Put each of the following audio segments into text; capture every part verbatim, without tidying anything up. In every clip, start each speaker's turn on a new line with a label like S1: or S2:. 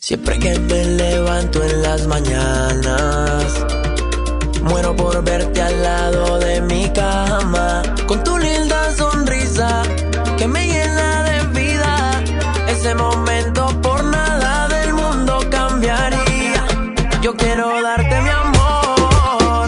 S1: Siempre que me levanto en las mañanas, muero por verte al lado de mi cama, con tu linda sonrisa que me llena de vida. Ese momento por nada del mundo cambiaría. Yo quiero darte mi amor,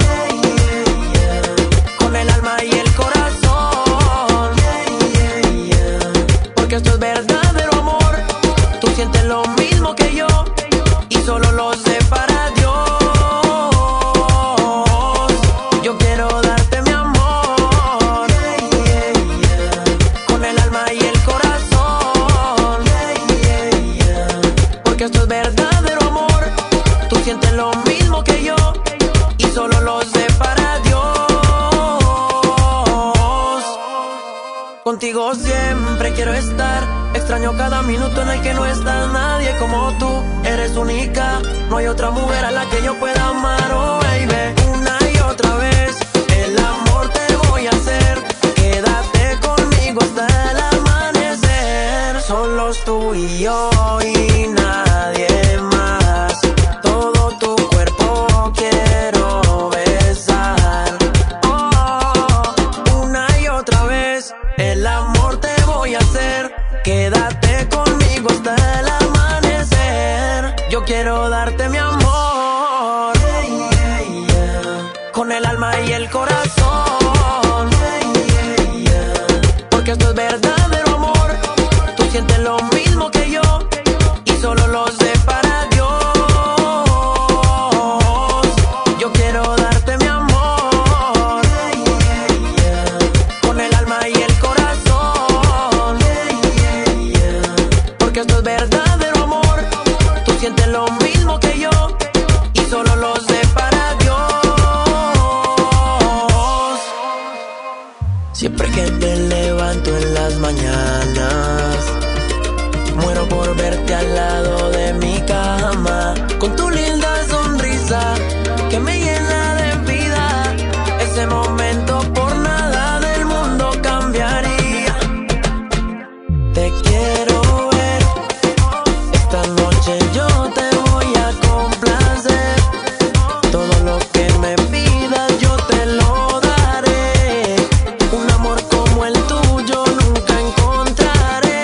S1: con el alma y el corazón, porque esto es verdadero amor. Tú sientes lo mismo que yo y solo lo sé para Dios. Yo quiero darte mi amor, con el alma y el corazón, porque esto es verdadero amor. Tú sientes lo mismo que yo y solo lo sé para Dios. Contigo siempre quiero estar. Extraño cada minuto en el que no está nadie como tú. Eres única, no hay otra mujer a la que yo pueda amar, oh baby. Una y otra vez, el amor te voy a hacer. Quédate conmigo hasta el amanecer. Solos tú y yo y nadie más. Todo tu cuerpo quiero besar. Oh, una y otra vez, el amor te voy a hacer. Quédate conmigo hasta el amanecer. Yo quiero darte mi amor, con el alma y el corazón, porque esto es verdadero amor. Tú sientes lo mismo que yo y solo lo sé para Dios. Yo quiero darte mi amor, con el alma y el corazón, porque esto es verdadero amor. Tú sientes lo mismo que yo y solo lo sé para Dios. Siempre que me levanto en las mañanas, muero por verte al lado de mi cama, con tu linda sonrisa que me llena de vida. Ese momento por nada del mundo cambiaría. Te quiero ver, esta noche yo te voy a complacer. Todo lo que me pidas yo te lo daré. Un amor como el tuyo nunca encontraré.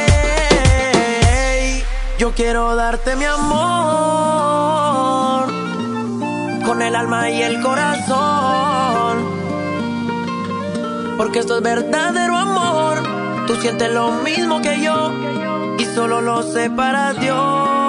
S1: Yo quiero darte mi amor, con el alma y el corazón, porque esto es verdadero amor. Tú sientes lo mismo que yo y solo lo sé para Dios.